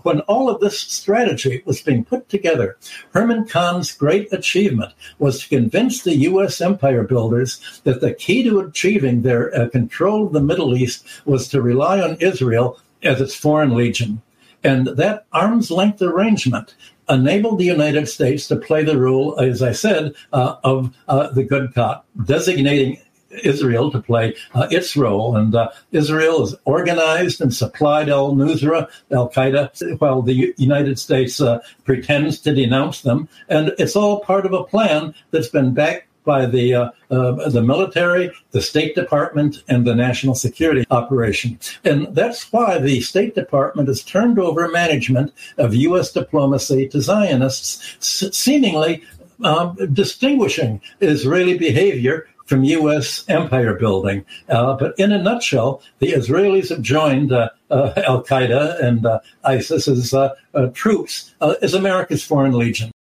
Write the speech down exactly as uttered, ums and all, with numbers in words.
when all of this strategy was being put together, Herman Kahn's great achievement was to convince the U S empire builders that the key to achieving their uh, control of the Middle East was to rely on Israel as its foreign legion. And that arm's length arrangement enabled the United States to play the role, as I said, uh, of uh, the good cop, designating Israel to play uh, its role. And uh, Israel is organized and supplied al-Nusra, al-Qaeda, while the U- United States uh, pretends to denounce them. And it's all part of a plan that's been backed by the uh, uh, the military, the State Department, and the national security operation. And that's why the State Department has turned over management of U S diplomacy to Zionists, s- seemingly um, distinguishing Israeli behavior from U S empire building. Uh, but in a nutshell, the Israelis have joined uh, uh, al-Qaeda and uh, ISIS as uh, uh, troops, uh, as America's foreign legion.